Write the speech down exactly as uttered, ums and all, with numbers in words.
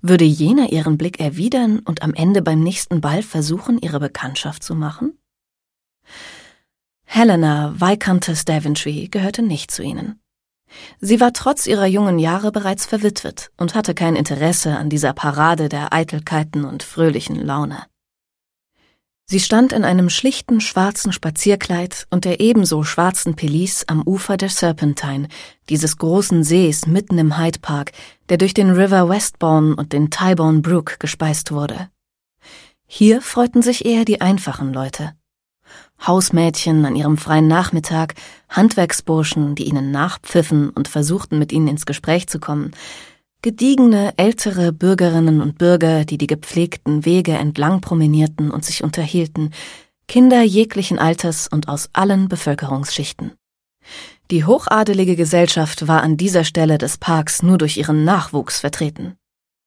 Würde jener ihren Blick erwidern und am Ende beim nächsten Ball versuchen, ihre Bekanntschaft zu machen? Helena Viscountess Daventry gehörte nicht zu ihnen. Sie war trotz ihrer jungen Jahre bereits verwitwet und hatte kein Interesse an dieser Parade der Eitelkeiten und fröhlichen Laune. Sie stand in einem schlichten schwarzen Spazierkleid und der ebenso schwarzen Pelisse am Ufer der Serpentine, dieses großen Sees mitten im Hyde Park, der durch den River Westbourne und den Tyburn Brook gespeist wurde. Hier freuten sich eher die einfachen Leute. Hausmädchen an ihrem freien Nachmittag, Handwerksburschen, die ihnen nachpfiffen und versuchten, mit ihnen ins Gespräch zu kommen, gediegene, ältere Bürgerinnen und Bürger, die die gepflegten Wege entlang promenierten und sich unterhielten, Kinder jeglichen Alters und aus allen Bevölkerungsschichten. Die hochadelige Gesellschaft war an dieser Stelle des Parks nur durch ihren Nachwuchs vertreten.